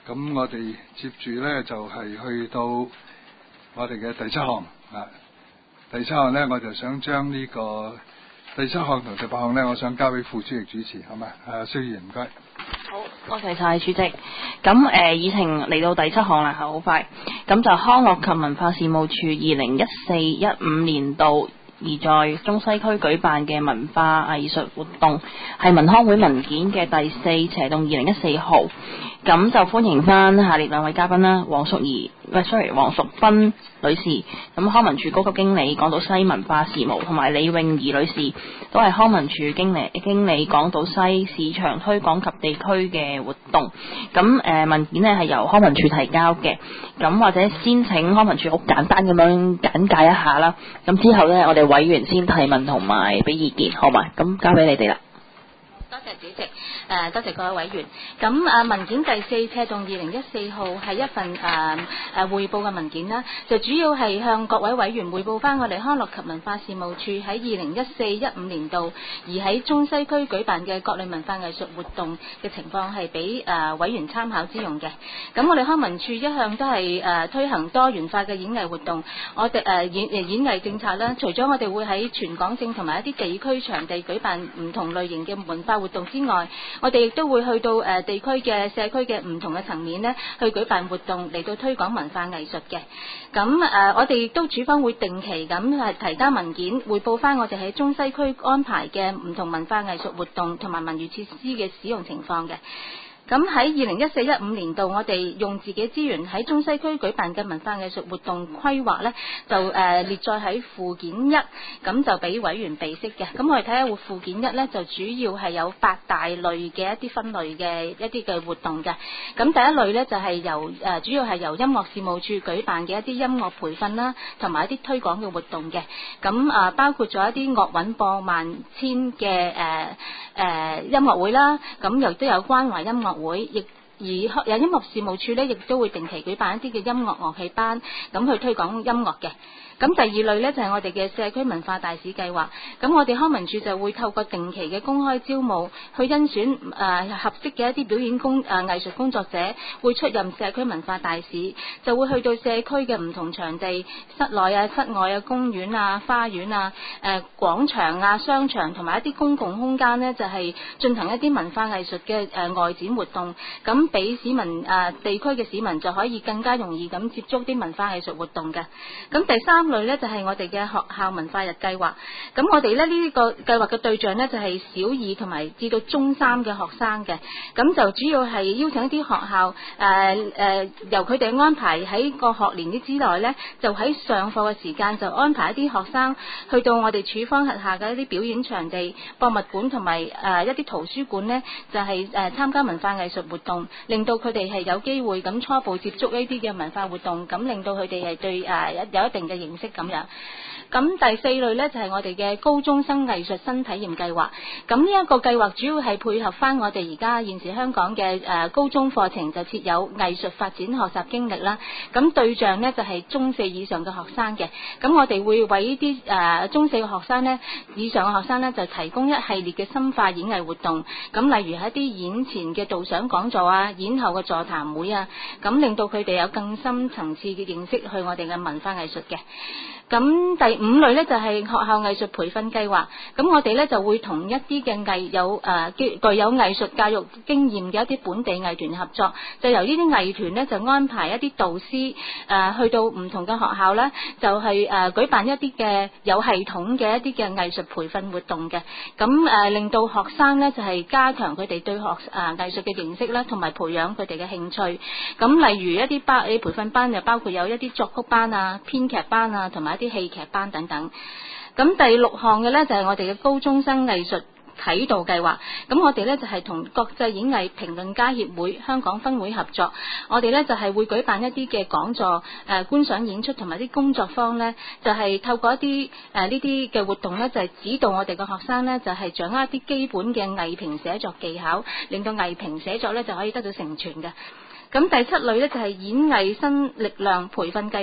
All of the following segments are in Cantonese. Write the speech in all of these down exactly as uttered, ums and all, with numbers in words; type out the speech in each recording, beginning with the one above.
咁我哋接住呢，就係、是、去到我哋嘅第七項啊。第七項呢，我就想將呢、這個第七項同第八項呢，我想交俾副主席主持，好嘛？啊，蕭議員唔該。 好，多謝晒主席。咁誒、呃，議程嚟到第七項啦，係好快。咁就康樂及文化事務處二零一四一五年度而在中西區舉辦嘅文化藝術活動，係文康會文件嘅第四斜動二零一四號。咁就歡迎翻下列兩位嘉賓啦，黃淑儀，唔係 sorry， 黃淑芬女士，咁康文署高級經理港島西文化事務，同埋李詠儀女士，都係康文署經理經理港島西市場推廣及地區嘅活動。咁誒、呃、文件呢係由康文署提交嘅，咁或者先請康文署好簡單咁樣簡介一下啦。咁之後呢，我哋委員先提問同埋俾意見，好嘛？咁交俾你哋啦。 多謝主席，誒、呃、多謝各位委員。咁誒、呃、文件第四斜動二零一四號係一份誒誒彙報嘅文件啦，就主要係向各位委員彙報翻我哋康樂及文化事務處喺二零一四一五年度而喺中西區舉辦嘅各類文化藝術活動嘅情況，係俾誒委員參考之用嘅。咁我哋康文署一向都係誒、呃、推行多元化嘅演藝活動，我哋誒、呃、演誒演藝政策啦，除咗我哋會喺全港性同埋一啲地區場地舉辦唔同類型嘅文化活動之外，我哋亦都會去到誒地區嘅社區嘅唔同嘅層面呢，去舉辦活動嚟到推廣文化藝術嘅。咁誒、呃，我哋亦都署方會定期咁係提交文件，匯報翻我哋喺中西區安排嘅唔同文化藝術活動同埋文娛設施嘅使用情況嘅。咁喺二零一四一五年度，我哋用自己資源喺中西區舉辦嘅文化藝術活動規劃呢，就誒、呃、列載喺附件一，咁就俾委員備悉嘅。咁我哋睇下附件一呢，就主要係有八大類嘅一啲分類嘅一啲嘅活動嘅。咁第一類呢，就係、是、由誒、呃、主要係由音樂事務處舉辦嘅一啲音樂培訓啦，同埋一啲推廣嘅活動嘅。咁啊、呃、包括咗一啲樂韻播萬千嘅誒誒音樂會啦，咁又都有關懷音樂會，亦而有音樂事務處咧，亦都會定期舉辦一啲嘅音樂樂器班，咁去推廣音樂嘅。咁第二類呢，就係、是、我哋嘅社區文化大使計劃，咁我哋康文署就會透過定期嘅公開招募，去甄選誒、呃、合適嘅一啲表演工誒、呃、藝術工作者，會出任社區文化大使，就會去到社區嘅唔同場地，室內啊、室外啊、公園啊、花園啊、誒、呃、廣場啊、商場同埋一啲公共空間呢，就係、是、進行一啲文化藝術嘅誒、呃、外展活動，咁俾市民誒、呃、地區嘅市民就可以更加容易咁接觸啲文化藝術活動嘅。咁第三類呢，就係我哋嘅學校文化日計劃，咁我哋咧呢個計劃嘅對象呢，就係小二同埋至到中三嘅學生嘅，咁就主要係邀請一啲學校誒誒、呃呃、由佢哋安排喺個學年之內呢，就喺上課嘅時間就安排一啲學生去到我哋處方轄下嘅一啲表演場地、博物館同埋誒一啲圖書館呢，就係誒參加文化藝術活動，令到佢哋係有機會咁初步接觸呢啲嘅文化活動，咁令到佢哋係對誒、呃、有一定嘅認識咁樣。咁第四類呢，就係、是、我哋嘅高中生藝術新體驗計劃，咁呢一個計劃主要係配合翻我哋而家現時香港嘅誒、呃、高中課程，就設有藝術發展學習經歷啦。咁對象呢，就係、是、中四以上嘅學生嘅，咁我哋會為呢啲誒中四嘅學生呢，以上嘅學生呢，就提供一系列嘅深化演藝活動，咁例如係一啲演前嘅導賞講座啊，演後嘅座談會啊，咁令到佢哋有更深層次嘅認識去我哋嘅文化藝術嘅。咁第五類呢，就係、是、學校藝術培訓計劃，咁我哋呢，就會同一啲嘅藝有誒、呃、具有藝術教育經驗嘅一啲本地藝團合作，就由呢啲藝團呢，就安排一啲導師誒、呃、去到唔同嘅學校呢，就係、是、誒、呃、舉辦一啲嘅有系統嘅一啲嘅藝術培訓活動嘅，咁誒、呃、令到學生呢，就係、是、加強佢哋對學誒、呃、藝術嘅認識啦，同埋培養佢哋嘅興趣。咁例如一啲班誒培訓班就包括有一啲作曲班啊、編劇班啊，同埋一啲戲劇班等等。咁第六項嘅呢，就係我哋嘅高中生藝術啟導計劃，咁我哋呢，就係同國際演藝評論家協會香港分會合作，我哋呢，就係會舉辦一啲嘅講座、誒觀賞演出同埋啲工作坊呢，就係透過一啲誒呢啲嘅活動呢，就係指導我哋嘅學生呢，就係掌握一啲基本嘅藝評寫作技巧，令到藝評寫作呢，就可以得到成全嘅。咁第七類呢，就係演藝新力量培訓計劃。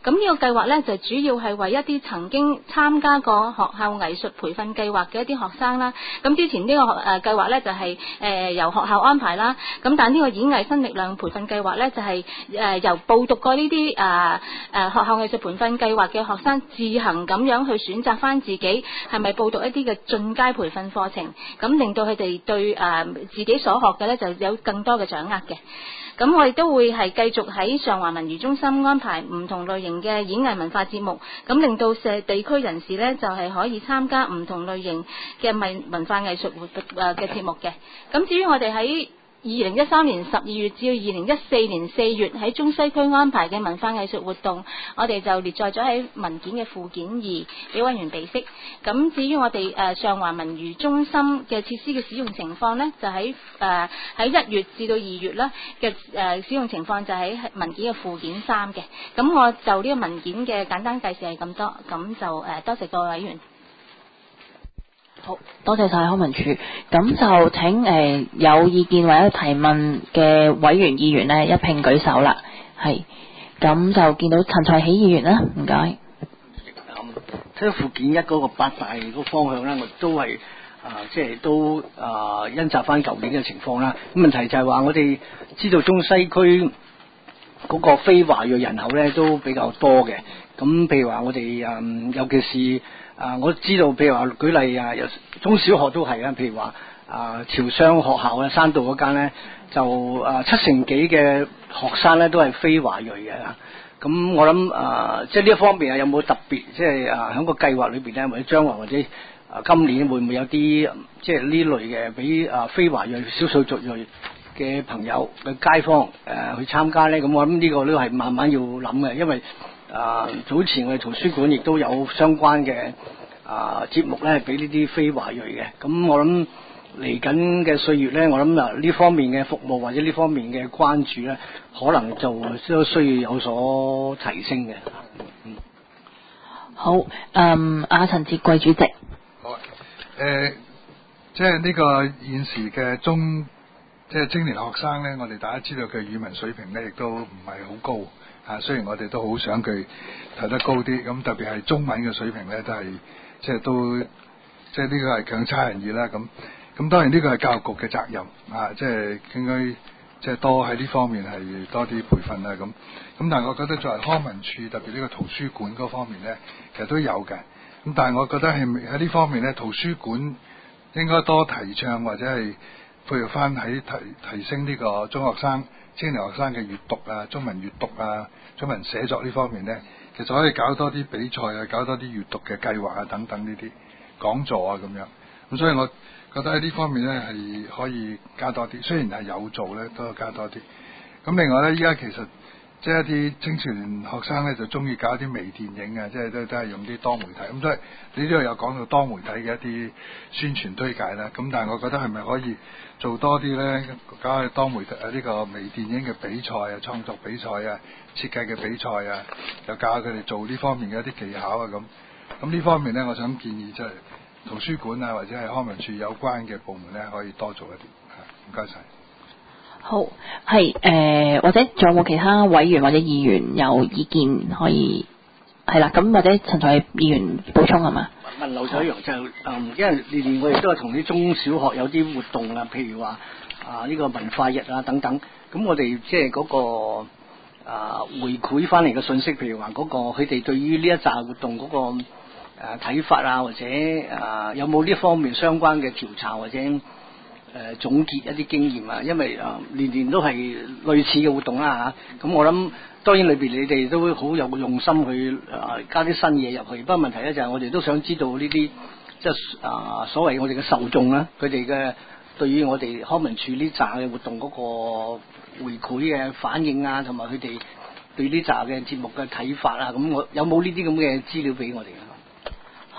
咁呢個計劃呢，就主要係為一啲曾經參加過學校藝術培訓計劃嘅一啲學生啦。咁之前呢個誒計劃呢，就係誒由學校安排啦。咁但呢個演藝新力量培訓計劃呢，就係誒由報讀過呢啲誒誒學校藝術培訓計劃嘅學生自行咁樣去選擇翻自己係咪報讀一啲嘅進階培訓課程，咁令到佢哋對誒自己所學嘅呢，就有更多嘅掌握嘅。咁我哋都會係繼續喺上環文娛中心安排唔同類型嘅演藝文化節目，咁令到社地區人士呢，就係可以參加唔同類型嘅文文化藝術活誒嘅節目嘅。咁至於我哋喺二零一三年十二月至二零一四年四月喺中西區安排嘅文化藝術活動，我哋就列載咗喺文件嘅附件二俾委員備悉。咁至於我哋誒上環文娛中心嘅設施嘅使用情況呢，就喺誒喺一月至到二月啦嘅誒使用情況就喺文件嘅附件三嘅。咁我就呢個文件嘅簡單介紹係咁多，咁就誒多謝各位委員。 好多謝晒康文署，咁就請誒、呃、有意見或者提問嘅委員議員呢一併舉手啦。係，咁就見到陳才喜議員啦，唔該。 睇、嗯、到附件一嗰個八大嗰個方向咧，我都係啊、呃，即係都啊，因應翻舊年嘅情況啦。咁問題就係話，我哋知道中西區嗰個非華裔人口咧都比較多嘅。咁譬如話，我哋啊、嗯，尤其是啊，我知道，譬如話舉例啊，有中小學都係啊，譬如話啊，潮商學校咧，山道嗰間咧，就啊七成幾嘅學生咧都係非華裔嘅。咁我諗啊，即係呢一方面啊，有冇特別即係啊，喺個計劃裏邊咧，或者將來或者啊今年會唔會有啲即係呢類嘅俾啊非華裔少數族裔嘅朋友嘅街坊誒、啊、去參加咧？咁我諗呢個都係慢慢要諗嘅，因為啊，早前我哋圖書館亦都有相關嘅啊節目咧，俾呢啲非華裔嘅。咁我諗嚟緊嘅歲月咧，我諗啊呢方面嘅服務或者呢方面嘅關注咧，可能就都需要有所提升嘅。嗯， 好，嗯，阿陳志貴主席。 好啊，誒、呃，即係呢個現時嘅中即係青年學生咧，我哋大家知道佢語文水平咧，亦都唔係好高。啊，雖然我哋都好想佢提得高啲，咁特別係中文嘅水平咧，都係即係都即係呢個係強差人意啦。咁咁當然呢個係教育局嘅責任啊，即係應該即係多喺呢方面係多啲培訓啦。咁咁但係我覺得作為康文署特別呢個圖書館嗰方面咧，其實都有嘅。咁但係我覺得係喺呢方面咧，圖書館應該多提倡或者係配合翻喺提提升呢個中學生、青年學生嘅閱讀啊、中文閱讀啊、中文寫作呢方面呢，其實可以搞多啲比賽啊，搞多啲閱讀嘅計劃啊等等呢啲講座啊咁樣。咁所以我覺得喺呢方面呢係可以加多啲，雖然係有做呢，都要加多啲。咁另外呢，依家其實即係一啲青少年學生呢，就中意搞啲微電影啊，即係都都係用啲多媒體。咁所以你呢度有講到多媒體嘅一啲宣傳推介啦。咁但係我覺得係咪可以做多啲呢？搞多媒體啊，呢個微電影嘅比賽啊、創作比賽啊、設計嘅比賽啊，又教佢哋做呢方面嘅一啲技巧啊咁。咁呢方面呢，我想建議即係圖書館啊，或者係康文署有關嘅部門呢，可以多做一啲。唔該晒。 好，係誒、呃，或者仲有冇其他委員或者議員有意見可以係啦？咁或者陳才議員補充係嘛？ 問劉彩陽就嗯，因為年年我哋都係同啲中小學有啲活動啊，譬如話啊呢個文化日啊等等，咁我哋即係嗰個啊回饋翻嚟嘅信息，譬如話嗰個佢哋對於呢一紮活動嗰個誒睇法啊，或者啊有冇呢方面相關嘅調查或者誒、呃、總結一啲經驗啊？因為啊年年都係類似嘅活動啦嚇，咁我諗當然裏邊你哋都會好有用心去啊加啲新嘢入去。不過問題咧就係我哋都想知道呢啲即係啊所謂我哋嘅受眾啦，佢哋嘅對於我哋康文署呢紮嘅活動嗰個回饋嘅反應啊，同埋佢哋對呢紮嘅節目嘅睇法啊，咁我有冇呢啲咁嘅資料俾我哋啊？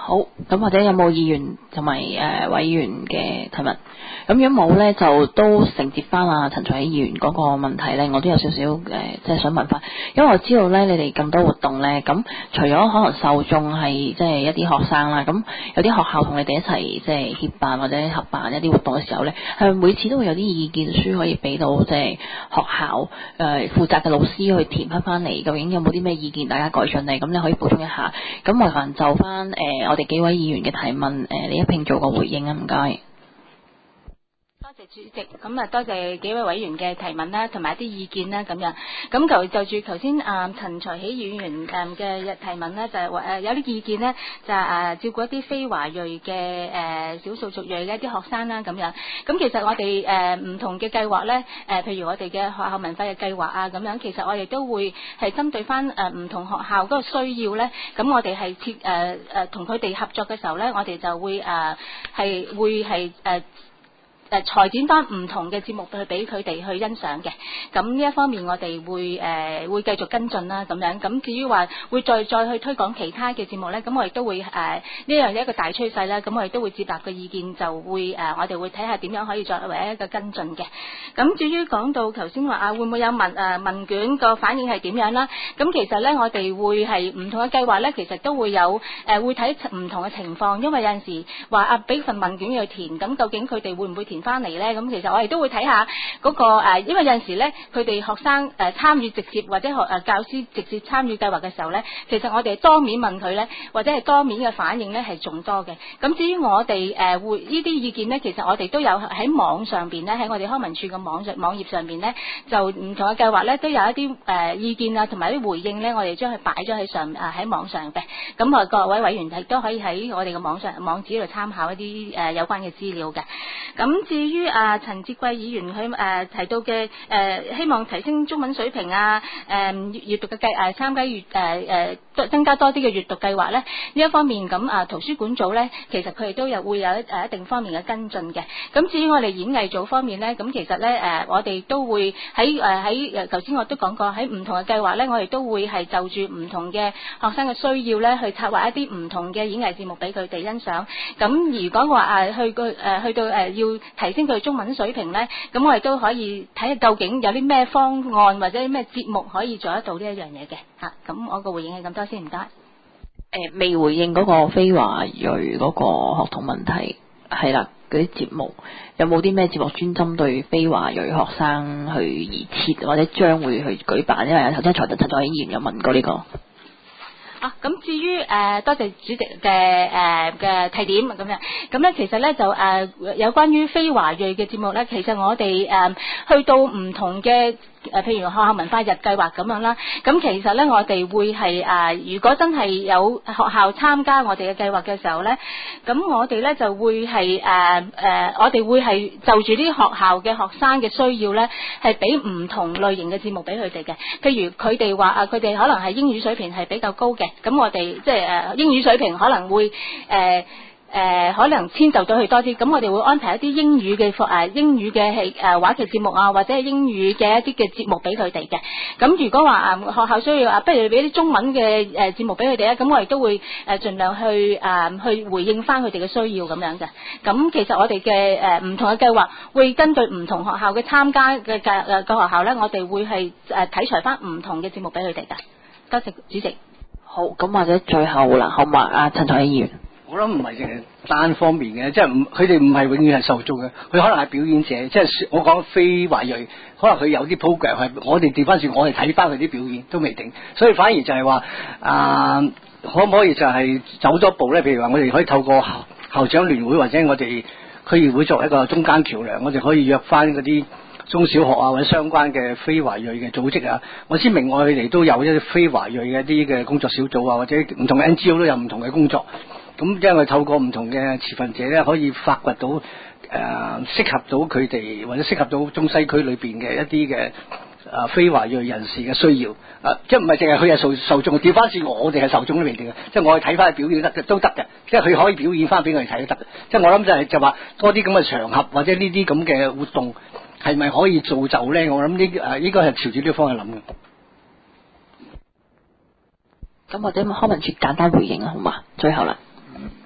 好，咁或者有冇議員同埋誒委員嘅提問？咁如果冇呢，就都承接翻啊陳才議員嗰個問題呢，我都有少少誒，即係想問翻，因為我知道呢，你哋咁多活動呢，咁除咗可能受眾係即係一啲學生啦，咁有啲學校同你哋一齊即係協辦或者合辦一啲活動嘅時候呢，係每次都會有啲意見書可以俾到即係學校誒負責嘅老師去填翻翻嚟，究竟有冇啲咩意見大家改進呢？咁你可以補充一下。咁我可能就翻誒、呃、我哋幾位議員嘅提問，誒、呃、你一併做個回應啊，唔該。 多謝主席，咁啊多謝幾位委員嘅提問啦，同埋一啲意見啦咁樣。咁就就住頭先啊陳才喜議員誒嘅提問呢，就係話誒有啲意見呢，就係誒照顧一啲非華裔嘅誒少數族裔嘅一啲學生啦咁樣。咁其實我哋誒唔同嘅計劃呢，誒譬如我哋嘅學校文化嘅計劃啊咁樣，其實我哋都會係針對翻誒唔同學校嗰個需要呢。咁我哋係設誒誒同佢哋合作嘅時候呢，我哋就會誒係會係誒。誒裁剪翻唔同嘅節目去俾佢哋去欣賞嘅，咁呢一方面我哋會誒、呃、會繼續跟進啦咁樣。咁至於話會再再去推廣其他嘅節目呢，咁我哋都會誒呢樣一個大趨勢啦。咁我哋都會接納嘅意見，就會誒、呃、我哋會睇下點樣可以作為一個跟進嘅。咁至於講到頭先話啊，會唔會有問誒、呃、問卷個反應係點樣啦？咁其實呢，我哋會係唔同嘅計劃呢，其實都會有誒、呃、會睇唔同嘅情況，因為有陣時話啊俾份問卷要填，咁究竟佢哋會唔會填翻嚟咧？咁其實我哋都會睇下嗰個誒，因為有陣時咧，佢哋學生誒參與直接或者學誒教師直接參與計劃嘅時候咧，其實我哋當面問佢咧，或者係當面嘅反應咧係仲多嘅。咁至於我哋誒會呢啲意見咧，其實我哋都有喺網上邊咧，喺我哋康文署嘅網上網頁上邊咧，就唔同嘅計劃咧都有一啲誒意見啊，同埋啲回應咧，我哋將佢擺咗喺上誒喺網上嘅。咁啊各位委員亦都可以喺我哋嘅網上網址度參考一啲誒有關嘅資料嘅。咁至於啊陳志貴議員佢誒、呃、提到嘅誒、呃、希望提升中文水平啊，誒閱讀嘅計誒參加閱誒誒增加多啲嘅閱讀計劃咧，呢一方面咁啊圖書館組咧，其實佢哋都有會有誒一定方面嘅跟進嘅。咁至於我哋演藝組方面咧，咁其實咧誒、呃、我哋都會喺誒喺誒頭先我都講過喺唔同嘅計劃咧，我哋都會係就住唔同嘅學生嘅需要咧，去策劃一啲唔同嘅演藝節目俾佢哋欣賞。咁如果話誒去個誒去到誒要提升佢中文水平咧，咁我哋都可以睇下究竟有啲咩方案或者咩節目可以做得到呢一樣嘢嘅嚇。咁我個回應係咁多先，唔該。誒、 呃、未回應嗰個非華裔嗰個學童問題係啦，嗰啲節目有冇啲咩節目專針對非華裔學生去而設，或者將會去舉辦？因為頭先財特陳才喜議員有問過呢、這個。 啊，咁至於誒、呃、多謝主席嘅誒嘅提點咁樣，咁咧其實咧就誒、呃、有關於非華裔嘅節目咧，其實我哋誒、呃、去到唔同嘅。誒，譬如學校文化日計劃咁樣啦，咁其實咧，我哋會係誒、呃，如果真係有學校參加我哋嘅計劃嘅時候咧，咁我哋咧就會係誒誒，我哋會係就住啲學校嘅學生嘅需要咧，係俾唔同類型嘅節目俾佢哋嘅。譬如佢哋話啊，佢哋可能係英語水平係比較高嘅，咁我哋即係誒英語水平可能會誒。呃誒、呃、可能遷就到佢多啲，咁我哋會安排一啲英語嘅課誒英語嘅係誒話劇節目啊，或者係英語嘅一啲嘅節目俾佢哋嘅。咁如果話啊學校需要啊，不如俾啲中文嘅誒節目俾佢哋咧，咁我哋都會誒盡量去誒、呃、去回應翻佢哋嘅需要咁樣嘅。咁其實我哋嘅誒唔同嘅計劃會根據唔同學校嘅參加嘅計誒個學校咧，我哋會係誒睇裁翻唔同嘅節目俾佢哋嘅。多謝主席。 好，咁或者最後啦，好嘛？阿陳才喜議員。 我諗唔係淨係單方面嘅，即係唔佢哋唔係永遠係受眾嘅，佢可能係表演者。即係我講非華裔，可能佢有啲 program 係我哋調翻轉，我哋睇翻佢啲表演都未定，所以反而就係話啊，可唔可以就係走咗步咧？譬如話，我哋可以透過校校長聯會或者我哋區議會作為一個中間橋樑，我哋可以約翻嗰啲中小學啊或者相關嘅非華裔嘅組織啊。我知明愛佢哋都有一啲非華裔嘅一啲嘅工作小組啊，或者唔同嘅 N G O 都有唔同嘅工作。咁因為透過唔同嘅持份者咧，可以發掘到誒、呃、適合到佢哋或者適合到中西區裏邊嘅一啲嘅誒非華裔人士嘅需要啊，即係唔係淨係佢係受受眾，調翻轉我哋係受眾都未定嘅，即係我哋睇翻佢表演得都得嘅，即係佢可以表演翻俾我哋睇都得嘅。即係我諗就係、是、就話多啲咁嘅場合或者呢啲咁嘅活動係咪可以造就咧？我諗呢誒應該係朝住呢個方向諗嘅。 咁或者康文署簡單回應啊，好嘛？最後啦。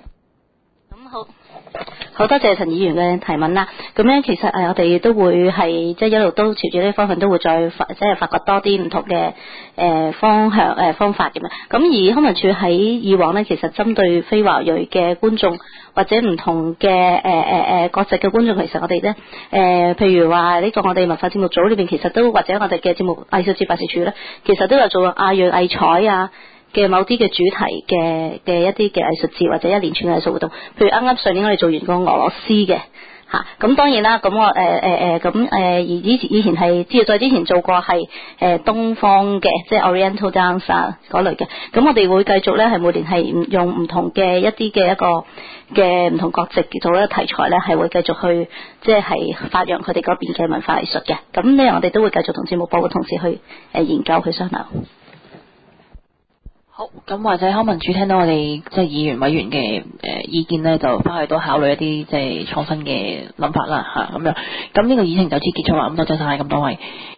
好，好多謝陳議員嘅提問啦。咁咧，其實誒我哋都會係即係一路都朝住呢方向都會再發，即係發掘多啲唔同嘅誒方向誒方法咁樣。咁而康文署喺以往咧，其實針對非華裔嘅觀眾或者唔同嘅誒誒誒國籍嘅觀眾，其實我哋咧誒，譬如話呢個我哋文化節目組裏邊，其實都或者我哋嘅節目藝術節辦事處咧，其實都有做亞裔藝彩啊嘅某啲嘅主題嘅嘅一啲嘅藝術節或者一連串嘅藝術活動，譬如啱啱上年我哋做完個俄羅斯嘅嚇，咁、啊、當然啦，咁我誒誒誒咁誒而以前以前係之後再之前做過係誒、呃、東方嘅，即係 Oriental Dance 啊嗰類嘅，咁我哋會繼續咧係每年係用唔同嘅一啲嘅一個嘅唔同國籍做一個題材咧，係會繼續去即係係發揚佢哋嗰邊嘅文化藝術嘅，咁咧我哋都會繼續同節目部嘅同事去誒、呃、研究去商量。 好，咁或者康文署聽到我哋即係議員委員嘅誒、呃、意見咧，就翻去都考慮一啲即係創新嘅諗法啦嚇咁樣。咁呢個議程就此結束啦，咁多謝晒咁多位。